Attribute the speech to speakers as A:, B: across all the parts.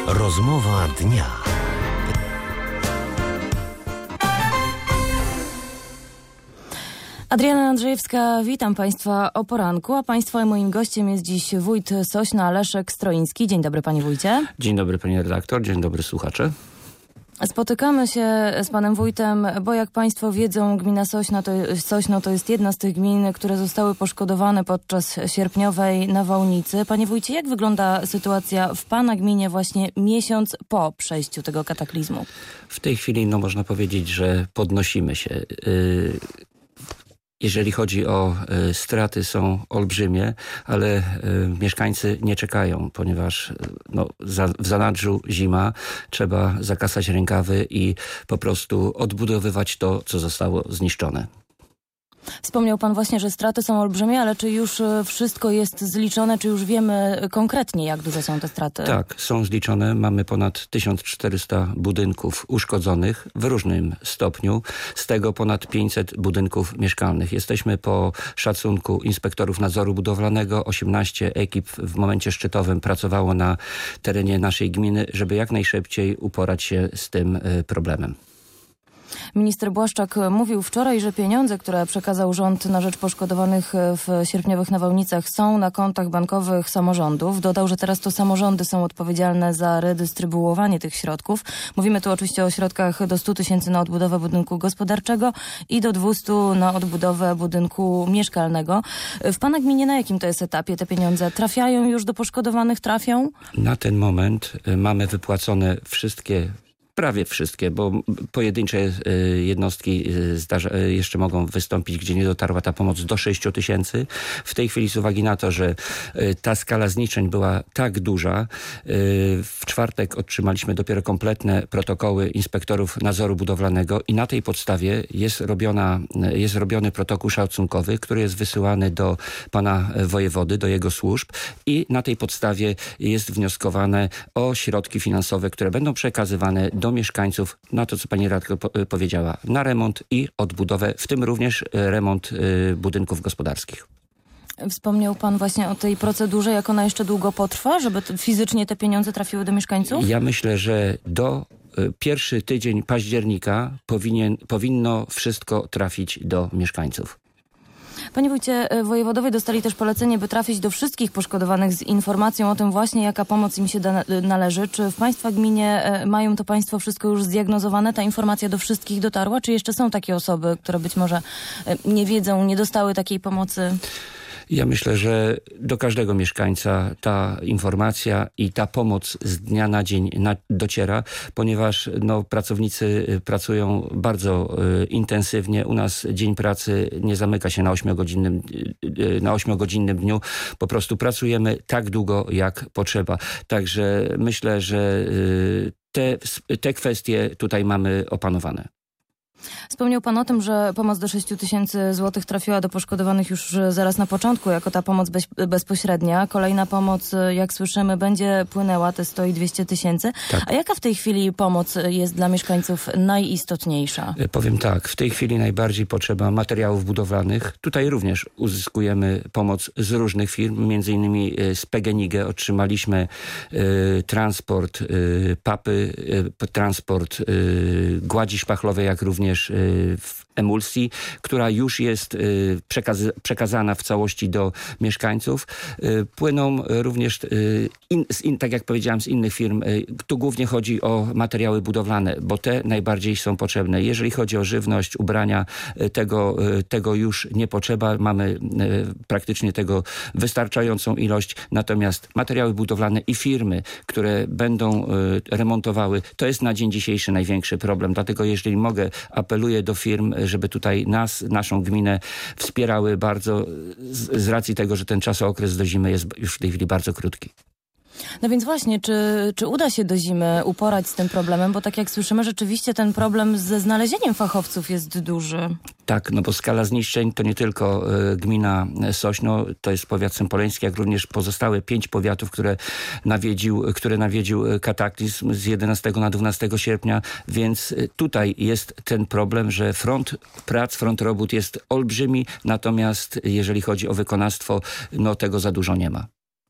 A: Rozmowa dnia.
B: Adriana Andrzejewska, witam Państwa o poranku, a Państwa moim gościem jest dziś wójt Sośna Leszek Stroiński. Dzień dobry, panie wójcie.
C: Dzień dobry, pani redaktor, dzień dobry słuchacze.
B: Spotykamy się z panem wójtem, bo jak państwo wiedzą, gmina Sośno to jest jedna z tych gmin, które zostały poszkodowane podczas sierpniowej nawałnicy. Panie wójcie, jak wygląda sytuacja w pana gminie właśnie miesiąc po przejściu tego kataklizmu?
C: W tej chwili można powiedzieć, że podnosimy się. Jeżeli chodzi o straty, są olbrzymie, ale mieszkańcy nie czekają, ponieważ w zanadrzu zima, trzeba zakasać rękawy i po prostu odbudowywać to, co zostało zniszczone.
B: Wspomniał pan właśnie, że straty są olbrzymie, ale czy już wszystko jest zliczone, czy już wiemy konkretnie, jak duże są te straty?
C: Tak, są zliczone. Mamy ponad 1400 budynków uszkodzonych w różnym stopniu, z tego ponad 500 budynków mieszkalnych. Jesteśmy po szacunku inspektorów nadzoru budowlanego. 18 ekip w momencie szczytowym pracowało na terenie naszej gminy, żeby jak najszybciej uporać się z tym problemem.
B: Minister Błaszczak mówił wczoraj, że pieniądze, które przekazał rząd na rzecz poszkodowanych w sierpniowych nawałnicach, są na kontach bankowych samorządów. Dodał, że teraz to samorządy są odpowiedzialne za redystrybuowanie tych środków. Mówimy tu oczywiście o środkach do 100 000 na odbudowę budynku gospodarczego i do 200 na odbudowę budynku mieszkalnego. W pana gminie na jakim to jest etapie te pieniądze? Trafiają już do poszkodowanych? Trafią?
C: Na ten moment mamy wypłacone prawie wszystkie, bo pojedyncze jednostki jeszcze mogą wystąpić, gdzie nie dotarła ta pomoc, do 6 000. W tej chwili z uwagi na to, że ta skala zniszczeń była tak duża, w czwartek otrzymaliśmy dopiero kompletne protokoły inspektorów nadzoru budowlanego i na tej podstawie jest robiony protokół szacunkowy, który jest wysyłany do pana wojewody, do jego służb i na tej podstawie jest wnioskowane o środki finansowe, które będą przekazywane do mieszkańców na to, co pani radko powiedziała, na remont i odbudowę, w tym również remont budynków gospodarskich.
B: Wspomniał pan właśnie o tej procedurze, jak ona jeszcze długo potrwa, żeby fizycznie te pieniądze trafiły do mieszkańców?
C: Ja myślę, że do pierwszy tydzień października powinno wszystko trafić do mieszkańców.
B: Panie wójcie, wojewodowie dostali też polecenie, by trafić do wszystkich poszkodowanych z informacją o tym właśnie, jaka pomoc im się należy. Czy w państwa gminie mają to państwo wszystko już zdiagnozowane? Ta informacja do wszystkich dotarła? Czy jeszcze są takie osoby, które być może nie wiedzą, nie dostały takiej pomocy?
C: Ja myślę, że do każdego mieszkańca ta informacja i ta pomoc z dnia na dzień dociera, ponieważ pracownicy pracują bardzo intensywnie. U nas dzień pracy nie zamyka się na 8-godzinnym dniu. Po prostu pracujemy tak długo, jak potrzeba. Także myślę, że te kwestie tutaj mamy opanowane.
B: Wspomniał pan o tym, że pomoc do 6 000 złotych trafiła do poszkodowanych już zaraz na początku, jako ta pomoc bezpośrednia. Kolejna pomoc, jak słyszymy, będzie płynęła, te 100 i 200 000. Tak. A jaka w tej chwili pomoc jest dla mieszkańców najistotniejsza?
C: Powiem tak, w tej chwili najbardziej potrzeba materiałów budowlanych. Tutaj również uzyskujemy pomoc z różnych firm, między innymi z PGNiG otrzymaliśmy transport papy, transport gładzi szpachlowej, jak również w emulsji, która już jest przekazana w całości do mieszkańców. Płyną również, tak jak powiedziałem, z innych firm. Tu głównie chodzi o materiały budowlane, bo te najbardziej są potrzebne. Jeżeli chodzi o żywność, ubrania, tego już nie potrzeba. Mamy praktycznie tego wystarczającą ilość. Natomiast materiały budowlane i firmy, które będą remontowały, to jest na dzień dzisiejszy największy problem. Dlatego jeżeli mogę, apeluję do firm, żeby tutaj naszą gminę wspierały bardzo z racji tego, że ten czasokres do zimy jest już w tej chwili bardzo krótki.
B: No więc właśnie, czy uda się do zimy uporać z tym problemem? Bo tak jak słyszymy, rzeczywiście ten problem ze znalezieniem fachowców jest duży.
C: Tak, no bo skala zniszczeń to nie tylko gmina Sośno, to jest powiat sępoleński, jak również pozostałe 5 powiatów, które nawiedził kataklizm z 11 na 12 sierpnia, więc tutaj jest ten problem, że front prac, front robót jest olbrzymi, natomiast jeżeli chodzi o wykonawstwo, no tego za dużo nie ma.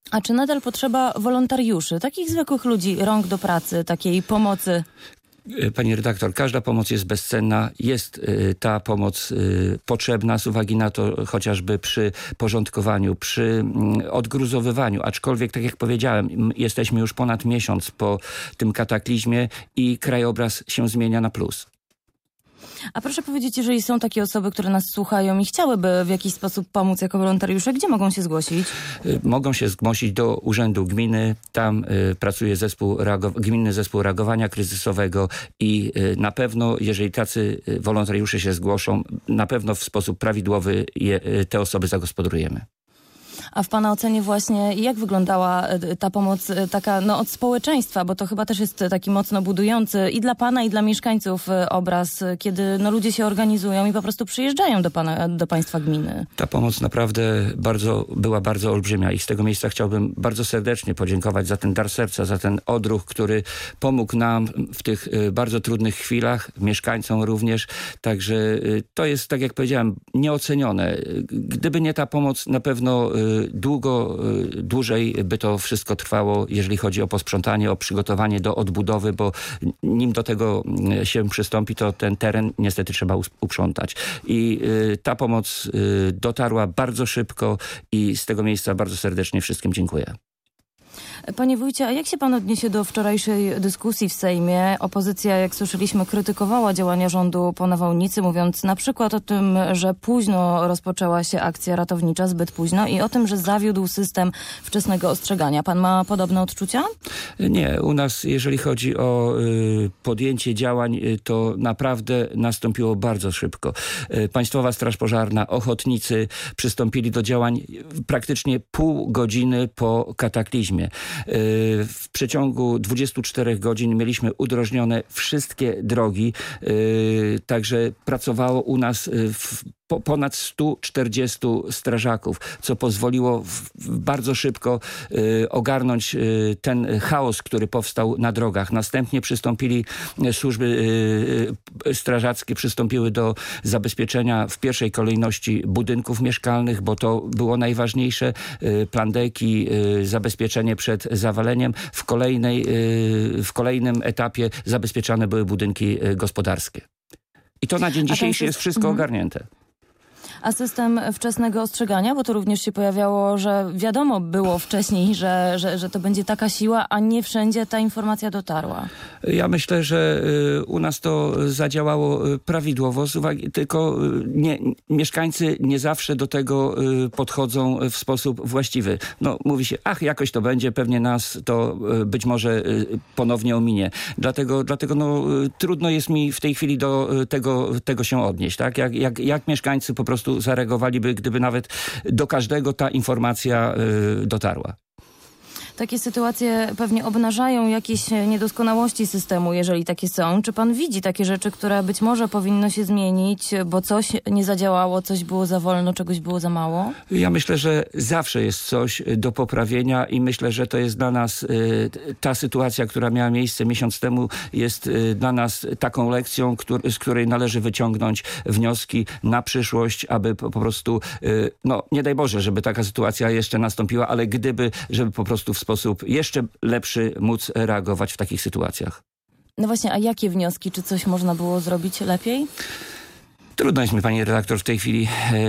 B: A czy nadal potrzeba wolontariuszy, takich zwykłych ludzi, rąk do pracy, takiej pomocy?
C: Pani redaktor, każda pomoc jest bezcenna. Jest ta pomoc potrzebna z uwagi na to chociażby przy porządkowaniu, przy odgruzowywaniu. Aczkolwiek, tak jak powiedziałem, jesteśmy już ponad miesiąc po tym kataklizmie i krajobraz się zmienia na plus.
B: A proszę powiedzieć, jeżeli są takie osoby, które nas słuchają i chciałyby w jakiś sposób pomóc jako wolontariusze, gdzie mogą się zgłosić?
C: Mogą się zgłosić do Urzędu Gminy. Tam pracuje Gminny Zespół Reagowania Kryzysowego i na pewno, jeżeli tacy wolontariusze się zgłoszą, na pewno w sposób prawidłowy te osoby zagospodarujemy.
B: A w pana ocenie właśnie jak wyglądała ta pomoc taka od społeczeństwa, bo to chyba też jest taki mocno budujący i dla pana, i dla mieszkańców obraz, kiedy ludzie się organizują i po prostu przyjeżdżają do państwa gminy. Ta pomoc naprawdę była bardzo olbrzymia i z tego miejsca chciałbym bardzo serdecznie podziękować za ten dar serca, za ten odruch, który pomógł nam w tych bardzo trudnych chwilach, mieszkańcom również. Także to jest, tak jak powiedziałem, nieocenione. Gdyby nie ta pomoc, na pewno dłużej by to wszystko trwało, jeżeli chodzi o posprzątanie, o przygotowanie do odbudowy, bo nim do tego się przystąpi, to ten teren niestety trzeba uprzątać. I ta pomoc dotarła bardzo szybko i z tego miejsca bardzo serdecznie wszystkim dziękuję. Panie wójcie, a jak się pan odniesie do wczorajszej dyskusji w Sejmie? Opozycja, jak słyszeliśmy, krytykowała działania rządu po nawałnicy, mówiąc na przykład o tym, że późno rozpoczęła się akcja ratownicza, zbyt późno, i o tym, że zawiódł system wczesnego ostrzegania. Pan ma podobne odczucia?
C: Nie, u nas jeżeli chodzi o podjęcie działań, to naprawdę nastąpiło bardzo szybko. Państwowa Straż Pożarna, ochotnicy przystąpili do działań praktycznie pół godziny po kataklizmie. W przeciągu 24 godzin mieliśmy udrożnione wszystkie drogi, także pracowało u nas ponad 140 strażaków, co pozwoliło bardzo szybko ogarnąć ten chaos, który powstał na drogach. Następnie służby strażackie przystąpiły do zabezpieczenia w pierwszej kolejności budynków mieszkalnych, bo to było najważniejsze. Plandeki, zabezpieczenie przed zawaleniem. W kolejnym etapie zabezpieczane były budynki gospodarskie. I to na dzień dzisiejszy jest wszystko ogarnięte.
B: A system wczesnego ostrzegania, bo to również się pojawiało, że wiadomo było wcześniej, że to będzie taka siła, a nie wszędzie ta informacja dotarła.
C: Ja myślę, że u nas to zadziałało prawidłowo, tylko mieszkańcy nie zawsze do tego podchodzą w sposób właściwy. Mówi się, jakoś to będzie, pewnie nas to być może ponownie ominie. Dlatego trudno jest mi w tej chwili do tego się odnieść. Tak? Jak mieszkańcy po prostu zareagowaliby, gdyby nawet do każdego ta informacja dotarła.
B: Takie sytuacje pewnie obnażają jakieś niedoskonałości systemu, jeżeli takie są. Czy pan widzi takie rzeczy, które być może powinno się zmienić, bo coś nie zadziałało, coś było za wolno, czegoś było za mało? Ja myślę, że zawsze jest coś do poprawienia i myślę, że to jest dla nas ta sytuacja, która miała miejsce miesiąc temu, jest dla nas taką lekcją, z której należy wyciągnąć wnioski na przyszłość, aby po prostu, nie daj Boże, żeby taka sytuacja jeszcze nastąpiła, ale żeby po prostu w sposób jeszcze lepszy móc reagować w takich sytuacjach. No właśnie, a jakie wnioski? Czy coś można było zrobić lepiej?
C: Trudno jest mi, pani redaktor, w tej chwili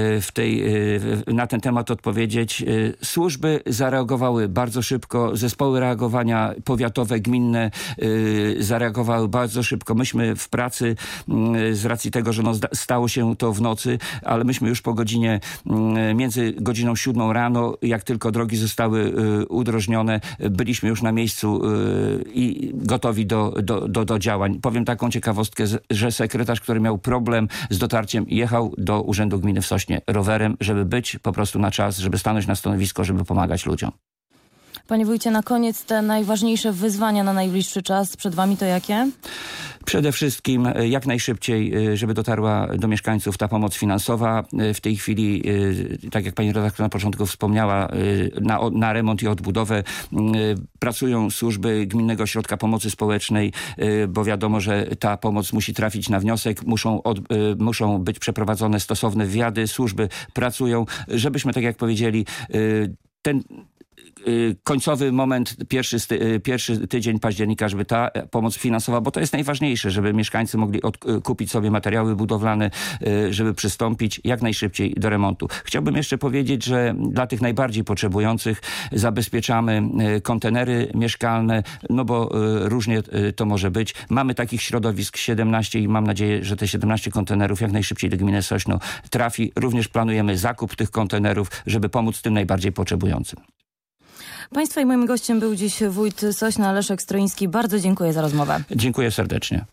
C: na ten temat odpowiedzieć. Służby zareagowały bardzo szybko, zespoły reagowania powiatowe, gminne zareagowały bardzo szybko. Myśmy w pracy, z racji tego, że stało się to w nocy, ale myśmy już po między godziną 7 rano, jak tylko drogi zostały udrożnione, byliśmy już na miejscu i gotowi do działań. Powiem taką ciekawostkę, że sekretarz, który miał problem z dotarciem, jechał do Urzędu Gminy w Sośnie rowerem, żeby być po prostu na czas, żeby stanąć na stanowisko, żeby pomagać ludziom.
B: Panie wójcie, na koniec te najważniejsze wyzwania na najbliższy czas przed wami to jakie?
C: Przede wszystkim jak najszybciej, żeby dotarła do mieszkańców ta pomoc finansowa. W tej chwili, tak jak pani redaktor na początku wspomniała, na remont i odbudowę pracują służby Gminnego Ośrodka Pomocy Społecznej, bo wiadomo, że ta pomoc musi trafić na wniosek, muszą być przeprowadzone stosowne wywiady, służby pracują, żebyśmy, tak jak powiedzieli, końcowy moment, pierwszy tydzień października, żeby ta pomoc finansowa, bo to jest najważniejsze, żeby mieszkańcy mogli kupić sobie materiały budowlane, żeby przystąpić jak najszybciej do remontu. Chciałbym jeszcze powiedzieć, że dla tych najbardziej potrzebujących zabezpieczamy kontenery mieszkalne, no bo różnie to może być. Mamy takich środowisk 17 i mam nadzieję, że te 17 kontenerów jak najszybciej do gminy Sośno trafi. Również planujemy zakup tych kontenerów, żeby pomóc tym najbardziej potrzebującym.
B: Państwa i moim gościem był dziś wójt Sośna Leszek Stroiński. Bardzo dziękuję za rozmowę.
C: Dziękuję serdecznie.